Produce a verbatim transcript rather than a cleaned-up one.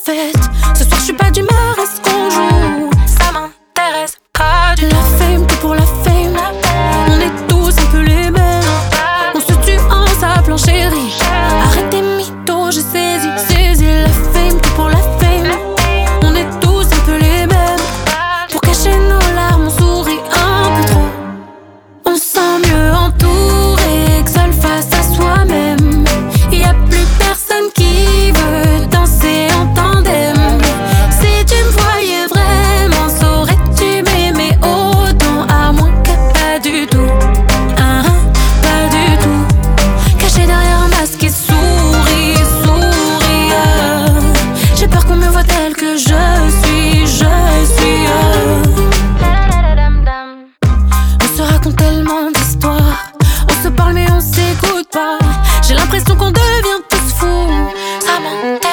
fête. Ce soir je suis pas d'humeur à ce qu'on joue. Ça m'intéresse pas du tout. La fame que pour la fame. On est tous un peu les mêmes. On se tue en s'appelant chérie. Arrête tes mythos, j'ai saisi, saisi la fame que pour la fame. On est tous un peu les mêmes. Pour cacher nos larmes on sourit un peu trop. On se sent mieux entouré que seul face à soi-même. Y'a plus personne qui veut danser en tandem. Si tu me voyais vraiment, saurais-tu m'aimer autant? À moins que pas du tout, hein, pas du tout. Caché derrière un masque et souris, souris, ah. J'ai peur qu'on me voit tel que je suis, je suis, ah. On se raconte tellement d'histoires. On se parle mais on s'écoute pas. J'ai l'impression qu'on devient tous fous. Ça m'intéresse